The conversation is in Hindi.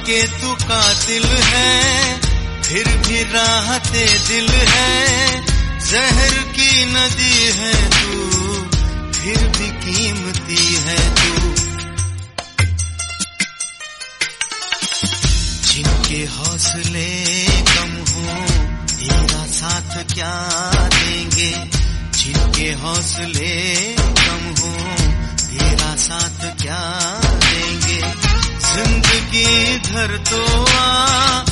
के तू कातिल है, फिर भी राहते दिल है। जहर की नदी है तू, फिर भी कीमती है तू। जिनके हौसले कम हो तेरा साथ क्या देंगे, जिनके हौसले कम हो तेरा साथ क्या देंगे। जिंदगी इधर तो आ,